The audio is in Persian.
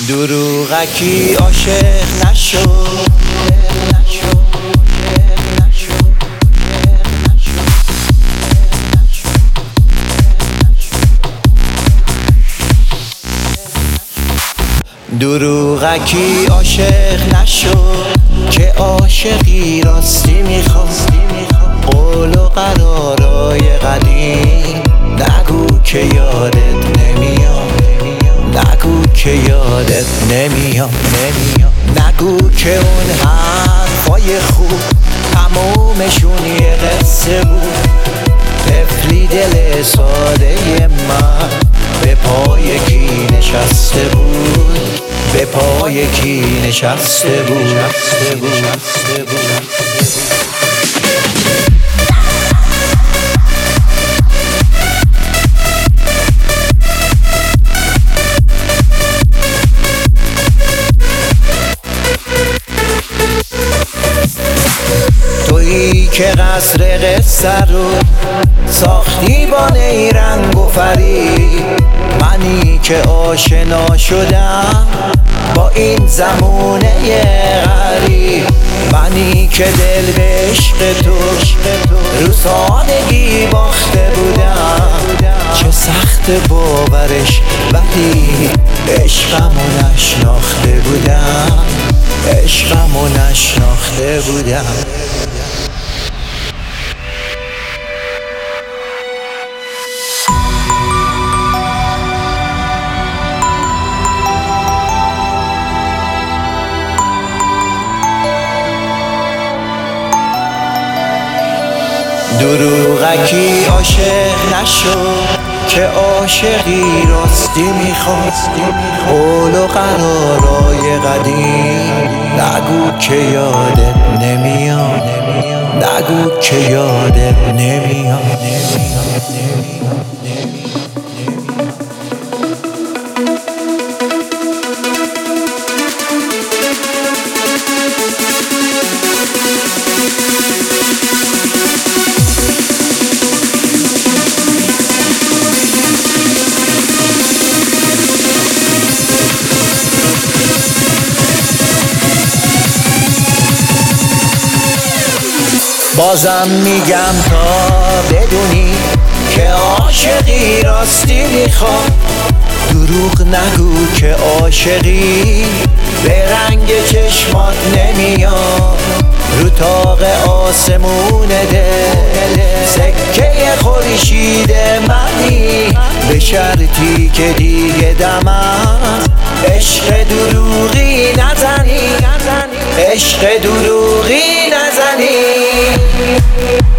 دروغکی عاشق نشو، دروغکی عاشق نشو که عاشقی راستی میخواد. قول و قرارای قدیم نگو که یادت نمیاد، نگو که یادت نمیاد، نگو که اون حرفای خوب تمومشون یه قصه بود. طفلی دل ساده من به پای کی نشسته بود، به پای کی نشسته بود. تویی که قصر قصه رو ساختی با نیرنگ و فریب، منی که آشنا شدم با این زمونه غریب. منی که دل به عشق تو رو سادگی باخته بودم. چه سخت باورش ولی عشقمو نشناخته بودم، عشقمو نشناخته بودم. دروغکی عاشق نشو که عاشقی راستی میخواد. قول و قرارای قدیم نگو که یادت نمیاد، نگو که یادت نمیاد. بازم میگم تا بدونی که عاشقی راستی میخواد. دروغ نگو که عاشقی به رنگ چشمات نمیاد. رو طاق آسمون دل سکه خورشید منی، به شرطی که دیگه دمم عشق دروغی نزنی، عشق دروغی نزنی.